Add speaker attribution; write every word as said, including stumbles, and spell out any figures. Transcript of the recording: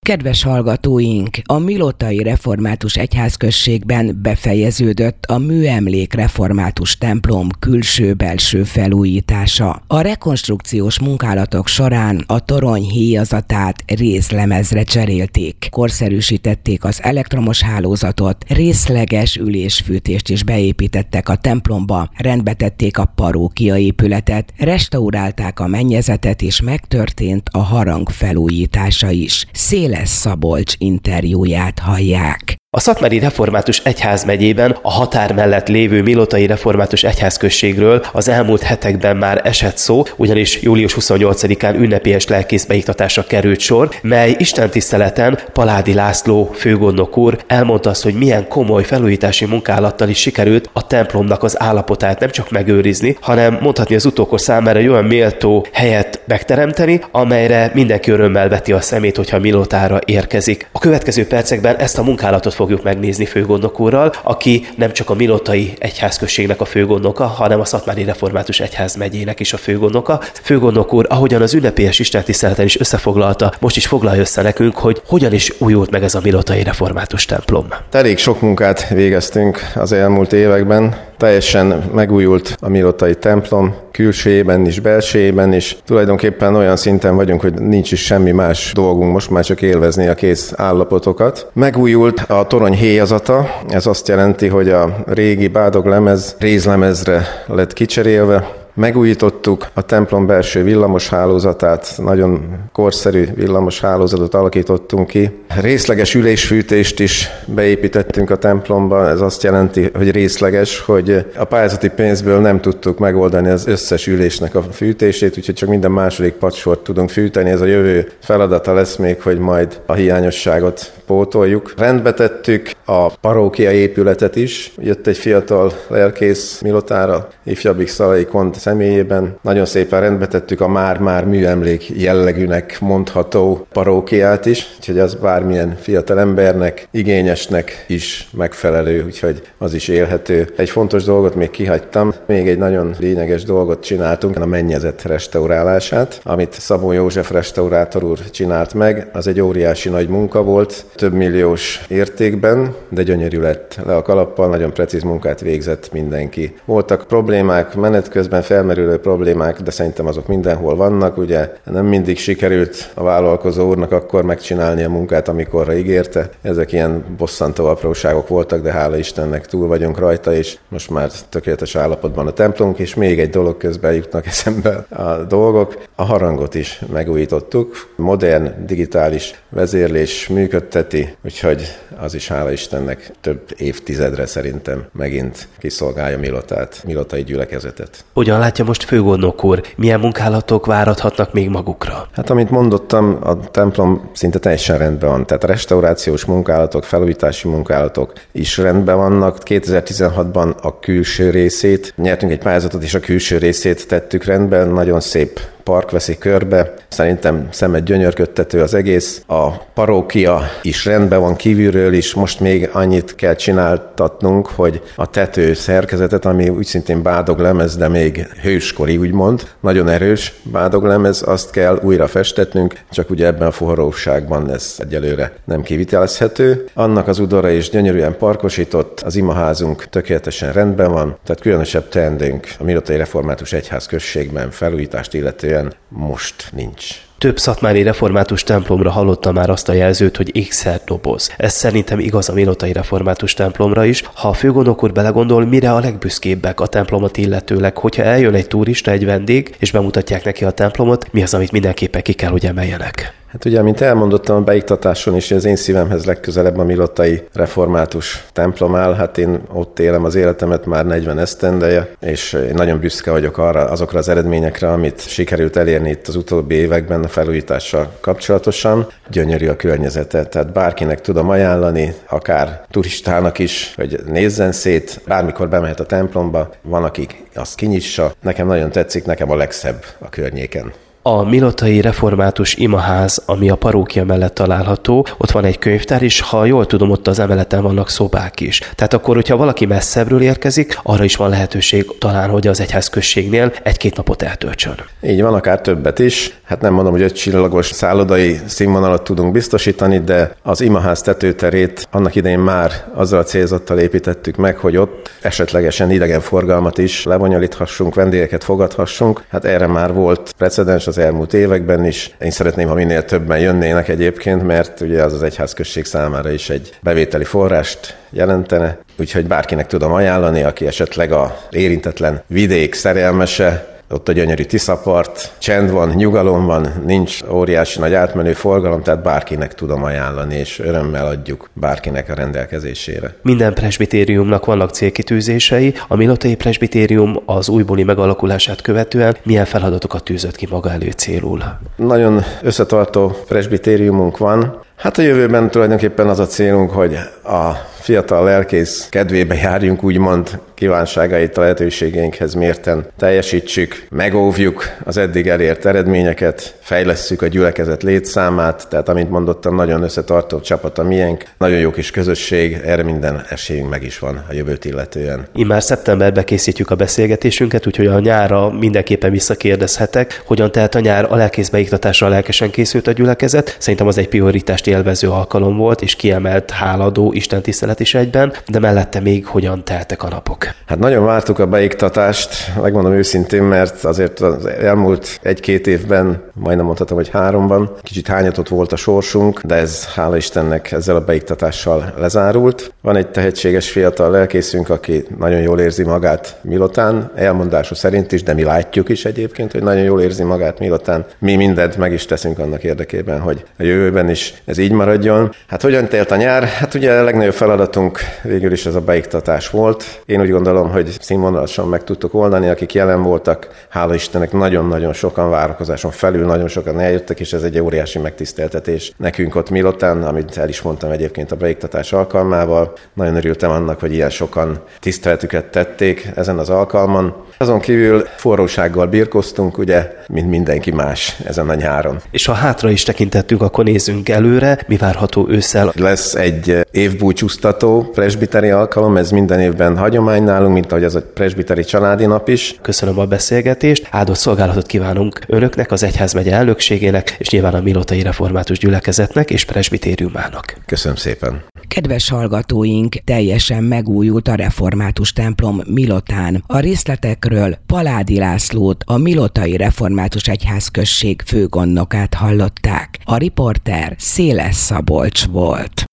Speaker 1: Kedves hallgatóink, a Milotai Református Egyházközségben befejeződött a Műemlék Református templom külső-belső felújítása. A rekonstrukciós munkálatok során a torony héjazatát részlemezre cserélték, korszerűsítették az elektromos hálózatot, részleges ülésfűtést is beépítettek a templomba, rendbetették a parókia épületet, restaurálták a mennyezetet és megtörtént a harang felújítása is. Széles Szabolcs interjúját hallják.
Speaker 2: A Szatmári Református Egyházmegyében a határ mellett lévő Milotai Református Egyházközségről az elmúlt hetekben már esett szó, ugyanis július huszonnyolcadikán ünnepélyes lelkészbeiktatásra került sor, mely istentiszteleten Paládi László főgondnok úr elmondta azt, hogy milyen komoly felújítási munkálattal is sikerült a templomnak az állapotát nem csak megőrizni, hanem mondhatni az utókor számára egy olyan méltó helyet megteremteni, amelyre mindenki örömmel veti a szemét, hogyha Milotára érkezik. A következő percekben ezt a munkálatot fogjuk megnézni főgondnok úrral, aki nem csak a Milotai Egyházközségnek a főgondnoka, hanem a Szatmári Református Egyházmegyének is a főgondnoka. Főgondnok úr, ahogyan az ünnepélyes istentiszteleten is összefoglalta, most is foglalja össze nekünk, hogy hogyan is újult meg ez a Milotai Református templom.
Speaker 3: Elég sok munkát végeztünk az elmúlt években. Teljesen megújult a Milotai templom, külsejében is, belsejében is. Tulajdonképpen olyan szinten vagyunk, hogy nincs is semmi más dolgunk, most már csak élvezni a kész állapotokat. Megújult a torony héjazata, ez azt jelenti, hogy a régi bádoglemez rézlemezre lett kicserélve. Megújítottuk a templom belső villamos hálózatát, nagyon korszerű villamos hálózatot alakítottunk ki. Részleges ülésfűtést is beépítettünk a templomba, ez azt jelenti, hogy részleges, hogy a pályázati pénzből nem tudtuk megoldani az összes ülésnek a fűtését, úgyhogy csak minden második padsort tudunk fűteni. Ez a jövő feladata lesz még, hogy majd a hiányosságot pótoljuk. Rendbe tettük a parókia épületet is. Jött egy fiatal lelkész Milotára, ifjabbik Szalai Kont személyében. Nagyon szépen rendbe tettük a már-már műemlék jellegűnek mondható parókiát is, úgyhogy az bármilyen fiatal embernek, igényesnek is megfelelő, úgyhogy az is élhető. Egy fontos dolgot még kihagytam, még egy nagyon lényeges dolgot csináltunk, a mennyezet restaurálását, amit Szabó József restaurátor úr csinált meg. Az egy óriási nagy munka volt, több milliós értékben, de gyönyörű lett le a kalappal, nagyon precíz munkát végzett mindenki. Voltak problémák, menet közben felmerülő problémák, de szerintem azok mindenhol vannak, ugye nem mindig sikerült a vállalkozó úrnak akkor megcsinálni a munkát, amikorra ígérte. Ezek ilyen bosszantó apróságok voltak, de hála Istennek túl vagyunk rajta, és most már tökéletes állapotban a templomunk, és még egy dolog, közben jutnak eszembe a dolgok. A harangot is megújítottuk, modern, digitális vezérlés működteti, úgyhogy az is hála Istennek több évtizedre szerintem megint kiszolgálja Milotát, Milotai gyülekezetet.
Speaker 2: Hogyan látja most főgondnok úr, milyen munkálatok várathatnak még magukra?
Speaker 3: Hát, amint mondottam, a templom szinte teljesen rendben van. Tehát a restaurációs munkálatok, felújítási munkálatok is rendben vannak. kétezer-tizenhatban a külső részét, nyertünk egy pályázatot, és a külső részét tettük rendben. Nagyon szép park veszi körbe. Szerintem szemet gyönyörködtető az egész. A parókia is rendben van kívülről is. Most még annyit kell csináltatnunk, hogy a tető szerkezetet, ami úgy szintén bádoglemez, de még hőskori, úgymond, nagyon erős bádoglemez, azt kell újra festetnünk, csak ugye ebben a forróságban ez egyelőre nem kivitelezhető. Annak az udvara is gyönyörűen parkosított, az imaházunk tökéletesen rendben van, tehát különösebb teendőnk a Milotai Református Egyházközségben felújítást illetően most nincs.
Speaker 2: Több szatmári református templomra hallotta már azt a jelzőt, hogy ékszerdoboz. Ez szerintem igaz a Milotai Református templomra is. Ha a főgondnok úr belegondol, mire a legbüszkébbek a templomot illetőleg, hogyha eljön egy turista, egy vendég, és bemutatják neki a templomot, mi az, amit mindenképpen ki kell, hogy emeljenek?
Speaker 3: Hát ugye, mint elmondottam a beiktatáson is, az én szívemhez legközelebb a Milotai Református templom áll. Hát én ott élem az életemet már negyven esztendeje, és én nagyon büszke vagyok arra, azokra az eredményekre, amit sikerült elérni itt az utóbbi években a felújítással kapcsolatosan. Gyönyörű a környezete, tehát bárkinek tudom ajánlani, akár turistának is, hogy nézzen szét, bármikor bemehet a templomba, van, akik azt kinyissa. Nekem nagyon tetszik, nekem a legszebb a környéken.
Speaker 2: A Milotai Református Imaház, ami a parókia mellett található, ott van egy könyvtár, és ha jól tudom, ott az emeleten vannak szobák is. Tehát akkor, hogyha valaki messzebbről érkezik, arra is van lehetőség talán, hogy az egyházközségnél egy-két napot eltöltsön.
Speaker 3: Így van, akár többet is. Hát nem mondom, hogy öt csillagos szállodai színvonalat tudunk biztosítani, de az imaház tetőterét annak idején már azzal a célzattal építettük meg, hogy ott esetlegesen idegenforgalmat is lebonyolíthassunk, vendégeket fogadhassunk. Hát erre már volt precedens az elmúlt években is. Én szeretném, ha minél többen jönnének egyébként, mert ugye az az egyházközség számára is egy bevételi forrást jelentene. Úgyhogy bárkinek tudom ajánlani, aki esetleg a érintetlen vidék szerelmese, ott a gyönyörű Tiszapart, csend van, nyugalom van, nincs óriási nagy átmenő forgalom, tehát bárkinek tudom ajánlani, és örömmel adjuk bárkinek a rendelkezésére.
Speaker 2: Minden presbitériumnak vannak célkitűzései. A Milotai Presbitérium az újbóli megalakulását követően milyen feladatokat tűzött ki maga elő célul?
Speaker 3: Nagyon összetartó presbitériumunk van. Hát a jövőben tulajdonképpen az a célunk, hogy a fiatal lelkész kedvébe járjunk, úgymond kívánságait a lehetőségeinkhez mérten teljesítsük, megóvjuk az eddig elért eredményeket, fejlesszük a gyülekezet létszámát, tehát amint mondottam, nagyon összetartó csapat a miénk, nagyon jó kis közösség, erre minden esélyünk meg is van a jövőt illetően.
Speaker 2: Immár szeptemberben készítjük a beszélgetésünket, úgyhogy a nyárra mindenképpen visszakérdezhetek, hogyan telt a nyár, a lelkészbeiktatásra lelkesen készült a gyülekezet. Szerintem az egy prioritást élvező alkalom volt, és kiemelt háladó istentisztelet is egyben, de mellette még hogyan teltek a napok?
Speaker 3: Hát nagyon vártuk a beiktatást, megmondom őszintén, mert azért az elmúlt egy-két évben, majdnem mondhatom, hogy háromban, kicsit hányatott volt a sorsunk, de ez hála Istennek ezzel a beiktatással lezárult. Van egy tehetséges fiatal lelkészünk, aki nagyon jól érzi magát Milotán, elmondása szerint is, de mi látjuk is egyébként, hogy nagyon jól érzi magát Milotán. Mi mindent meg is teszünk annak érdekében, hogy a jövőben is ez így maradjon. Hát hogyan telt a nyár? Hát ugye a legnagyobb feladatunk végül is ez a beiktatás volt. Én úgy gondolom, hogy színvonalasan meg tudtuk oldani, akik jelen voltak. Hála Istennek nagyon-nagyon sokan várakozáson felül, nagyon sokan eljöttek, és ez egy óriási megtiszteltetés nekünk ott Milotán, amit el is mondtam egyébként a beiktatás alkalmával. Nagyon örültem annak, hogy ilyen sokan tiszteletüket tették ezen az alkalmon. Azon kívül forrósággal birkoztunk, ugye, mint mindenki más ezen a nyáron.
Speaker 2: És ha hátra is tekintettük, akkor nézzünk előre. Mi várható ősszel?
Speaker 3: Lesz egy évbúcsúztató presbiteri alkalom, ez minden évben hagyomány nálunk, mint ahogy az a presbiteri családi nap is.
Speaker 2: Köszönöm a beszélgetést, áldott szolgálatot kívánunk önöknek, az egyházmegye elnökségének, és nyilván a Milotai Református Gyülekezetnek és presbitériumának.
Speaker 3: Köszönöm szépen.
Speaker 1: Kedves hallgatóink, teljesen megújult a református templom Milotán. A részletekről Paládi Lászlót, a Milotai Református Egyházközség főgondnokát hallották. A riporter Széles Szabolcs volt.